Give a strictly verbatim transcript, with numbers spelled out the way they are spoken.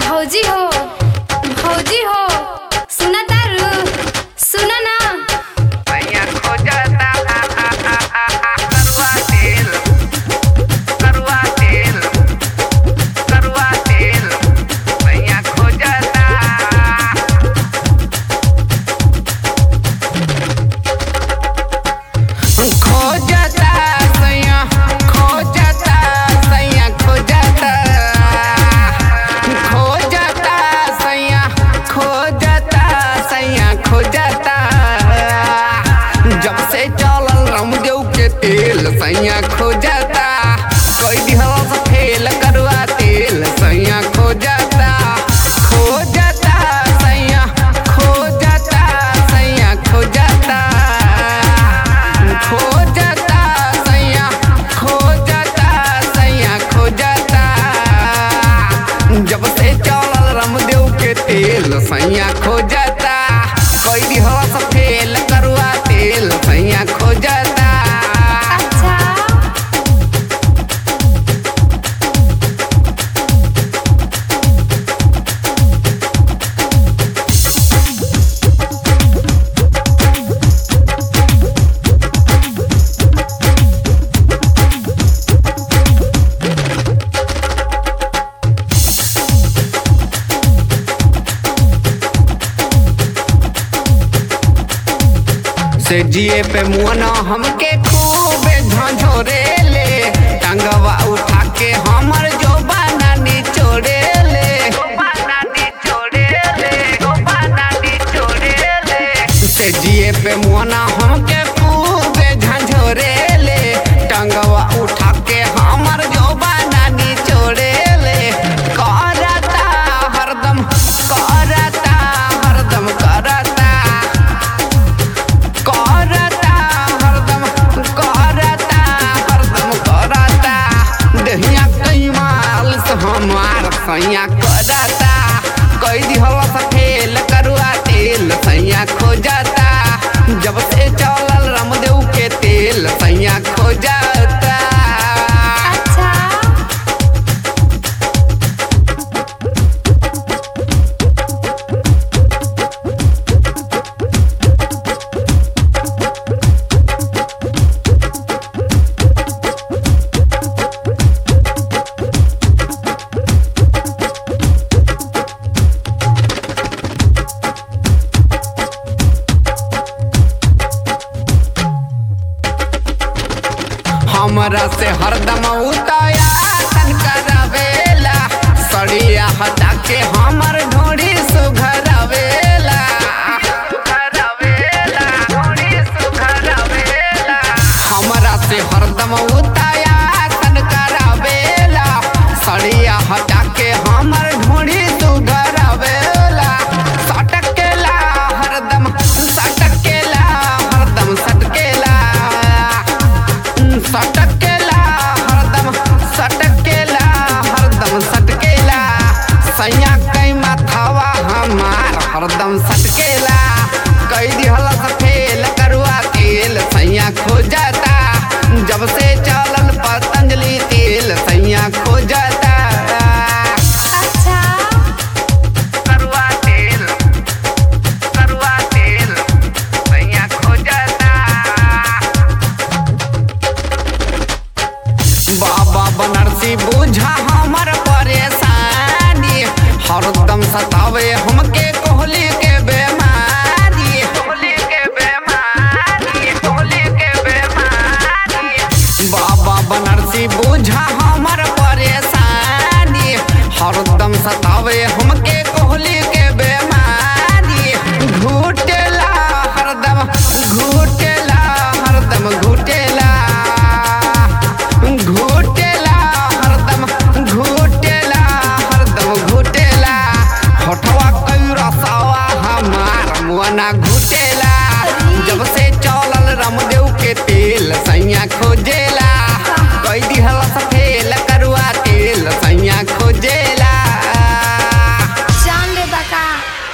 भौजी हो भौजी हो सुना तारू सुना ना भैया खोजता करुआ तेल करुआ तेल करुआ तेल भैया खोजता खोजता सैया खोजता सैया खोजता खोजता सैया खोजता सैया खोजता जब से चलल रामदेव के तेल सैया खोजता कोई दिहल से फेल करुआ तेल सैया खोजता खोजता सैया खोजता सैया खोजता खोजता सैया खोजता सैया खोजता जब से चलल रामदेव के तेल सैया खोजता कोई दिहल से फेल करुआ तेल सैया खोजता अच्छा से जिए पे मुआना हमके खूब झंझोरे ले टंगवा उठा के हमर जो बाना निचोड़े ले बाना निचोड़े ले बाना निचोड़े ले से जिए पे मुआना हमके खूब झंझोरे ले टंगवा उठा के हमर जो बाना निचोड़े ले करता हरदम करता हरदम करता करता हरदम करता हरदम करता दहिया कई माल से हमार सैया करता कई दिहल से फेल करुआ तेल सैया खोजता जब से चलल रामदेव के तेल सैया खोजता अच्छा हमरा से हरदम उताया तन करावेला सड़िया हटा के हमर ढोड़ी सुघरावेला सुघरावेला ढोड़ी सुघरावेला हमरा से हरदम उताया तन करावेला सड़िया हटा के हमर ढोड़ी सुघरावेला सटकेला हरदम सटकेला हरदम सटकेला सटकेला हरदम सटकेला हरदम सटकेला सैया कई माथावा हमार हरदम सटकेला कई दिहल से फेल करुआ तेल सैया खोजता जब से चलल पतंजलि तेल सैया खोजता अच्छा करुआ तेल करुआ तेल सैया खोजता बाबा बनरसी बुझा हमर परेशानी हरदम सतावे हमके कोहली के बेमारी कोहली के बेमारी कोहली के बेमारी बाबा बनरसी बुझा हमर परेशानी हरदम सतावे हमके